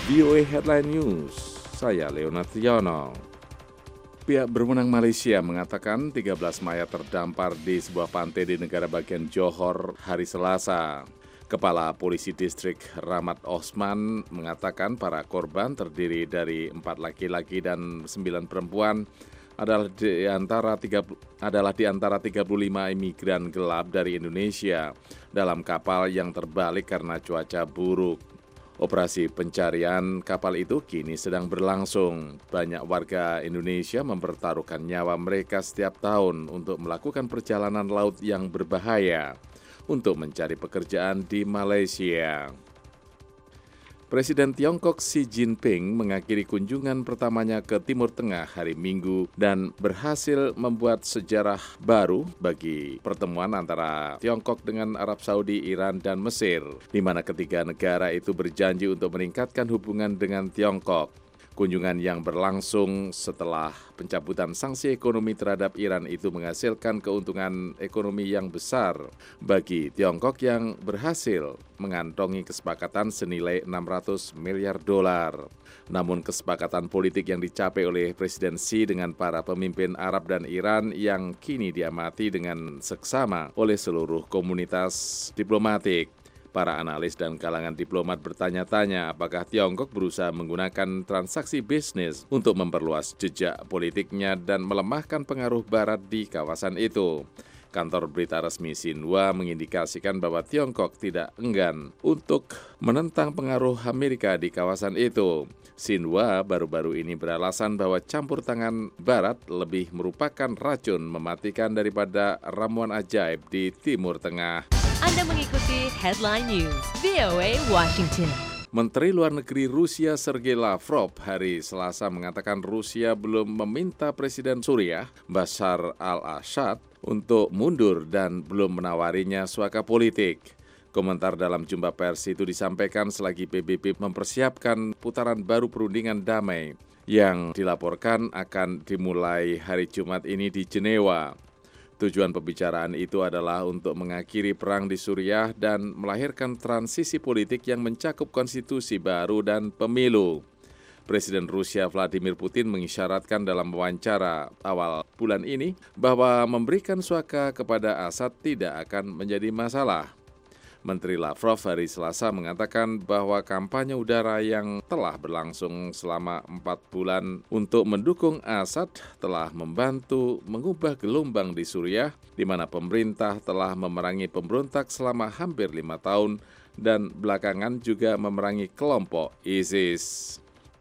VOA Headline News, saya Leonard Triono. Pihak berwenang Malaysia mengatakan 13 mayat terdampar di sebuah pantai di negara bagian Johor hari Selasa. Kepala Polisi Distrik Rahmat Osman mengatakan para korban terdiri dari 4 laki-laki dan 9 perempuan adalah di antara 35 imigran gelap dari Indonesia dalam kapal yang terbalik karena cuaca buruk. Operasi pencarian kapal itu kini sedang berlangsung. Banyak warga Indonesia mempertaruhkan nyawa mereka setiap tahun untuk melakukan perjalanan laut yang berbahaya untuk mencari pekerjaan di Malaysia. Presiden Tiongkok Xi Jinping mengakhiri kunjungan pertamanya ke Timur Tengah hari Minggu dan berhasil membuat sejarah baru bagi pertemuan antara Tiongkok dengan Arab Saudi, Iran, dan Mesir, di mana ketiga negara itu berjanji untuk meningkatkan hubungan dengan Tiongkok. Kunjungan yang berlangsung setelah pencabutan sanksi ekonomi terhadap Iran itu menghasilkan keuntungan ekonomi yang besar bagi Tiongkok yang berhasil mengantongi kesepakatan senilai 600 miliar dolar. Namun kesepakatan politik yang dicapai oleh Presiden Xi dengan para pemimpin Arab dan Iran yang kini diamati dengan seksama oleh seluruh komunitas diplomatik. Para analis dan kalangan diplomat bertanya-tanya apakah Tiongkok berusaha menggunakan transaksi bisnis untuk memperluas jejak politiknya dan melemahkan pengaruh Barat di kawasan itu. Kantor berita resmi Xinhua mengindikasikan bahwa Tiongkok tidak enggan untuk menentang pengaruh Amerika di kawasan itu. Xinhua baru-baru ini beralasan bahwa campur tangan Barat lebih merupakan racun mematikan daripada ramuan ajaib di Timur Tengah. Anda mengikuti Headline News, VOA Washington. Menteri Luar Negeri Rusia Sergei Lavrov hari Selasa mengatakan Rusia belum meminta Presiden Suriah Bashar al-Assad untuk mundur dan belum menawarinya suaka politik. Komentar dalam jumpa pers itu disampaikan selagi PBB mempersiapkan putaran baru perundingan damai yang dilaporkan akan dimulai hari Jumat ini di Jenewa. Tujuan pembicaraan itu adalah untuk mengakhiri perang di Suriah dan melahirkan transisi politik yang mencakup konstitusi baru dan pemilu. Presiden Rusia Vladimir Putin mengisyaratkan dalam wawancara awal bulan ini bahwa memberikan suaka kepada Assad tidak akan menjadi masalah. Menteri Lavrov hari Selasa mengatakan bahwa kampanye udara yang telah berlangsung selama 4 bulan untuk mendukung Assad telah membantu mengubah gelombang di Suriah, di mana pemerintah telah memerangi pemberontak selama hampir 5 tahun dan belakangan juga memerangi kelompok ISIS.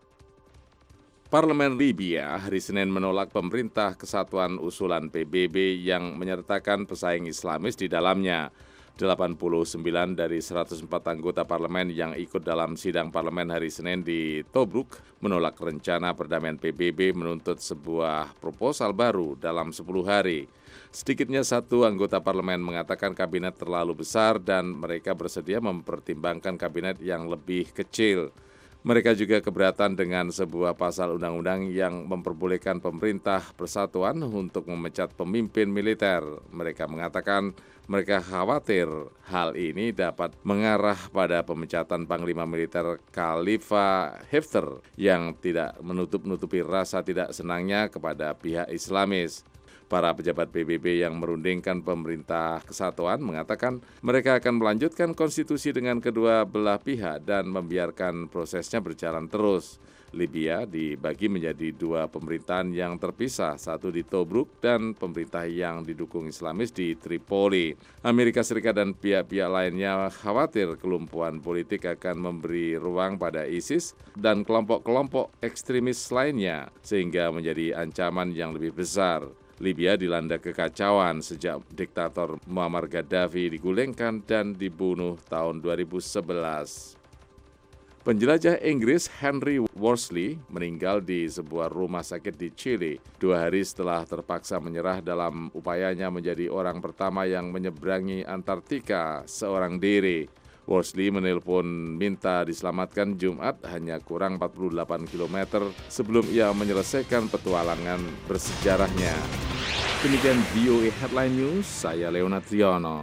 Parlemen Libya hari Senin menolak pemerintah kesatuan usulan PBB yang menyertakan pesaing Islamis di dalamnya. 89 dari 104 anggota parlemen yang ikut dalam sidang parlemen hari Senin di Tobruk menolak rencana perdamaian PBB menuntut sebuah proposal baru dalam 10 hari. Sedikitnya 1 anggota parlemen mengatakan kabinet terlalu besar dan mereka bersedia mempertimbangkan kabinet yang lebih kecil. Mereka juga keberatan dengan sebuah pasal undang-undang yang memperbolehkan pemerintah persatuan untuk memecat pemimpin militer. Mereka mengatakan mereka khawatir hal ini dapat mengarah pada pemecatan Panglima Militer Khalifa Haftar yang tidak menutup-nutupi rasa tidak senangnya kepada pihak Islamis. Para pejabat PBB yang merundingkan pemerintah kesatuan mengatakan mereka akan melanjutkan konstitusi dengan kedua belah pihak dan membiarkan prosesnya berjalan terus. Libya dibagi menjadi 2 pemerintahan yang terpisah, satu di Tobruk dan pemerintah yang didukung Islamis di Tripoli. Amerika Serikat dan pihak-pihak lainnya khawatir kelumpuhan politik akan memberi ruang pada ISIS dan kelompok-kelompok ekstremis lainnya sehingga menjadi ancaman yang lebih besar. Libya dilanda kekacauan sejak diktator Muammar Gaddafi digulingkan dan dibunuh tahun 2011. Penjelajah Inggris Henry Worsley meninggal di sebuah rumah sakit di Chile 2 hari setelah terpaksa menyerah dalam upayanya menjadi orang pertama yang menyeberangi Antartika seorang diri. Worsley menelpon minta diselamatkan Jumat hanya kurang 48 km sebelum ia menyelesaikan petualangan bersejarahnya. Demikian VOA Headline News, saya Leonard Triono.